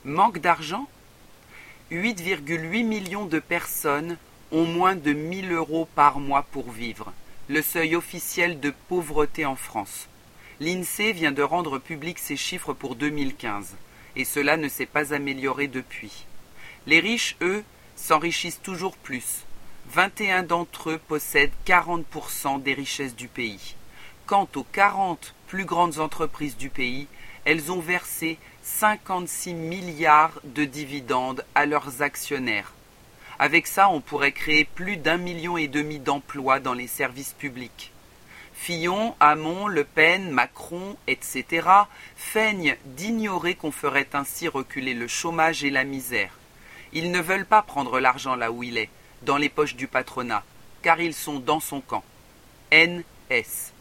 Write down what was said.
Manque d'argent? 8,8 millions de personnes ont moins de 1 000 € par mois pour vivre, le seuil officiel de pauvreté en France. L'INSEE vient de rendre public ces chiffres pour 2015, et cela ne s'est pas amélioré depuis. Les riches, eux, s'enrichissent toujours plus. 21 d'entre eux possèdent 40% des richesses du pays. Quant aux 40 plus grandes entreprises du pays, elles ont versé 56 milliards de dividendes à leurs actionnaires. Avec ça, on pourrait créer plus d'1,5 million d'emplois dans les services publics. Fillon, Hamon, Le Pen, Macron, etc. feignent d'ignorer qu'on ferait ainsi reculer le chômage et la misère. Ils ne veulent pas prendre l'argent là où il est, dans les poches du patronat, car ils sont dans son camp. NS.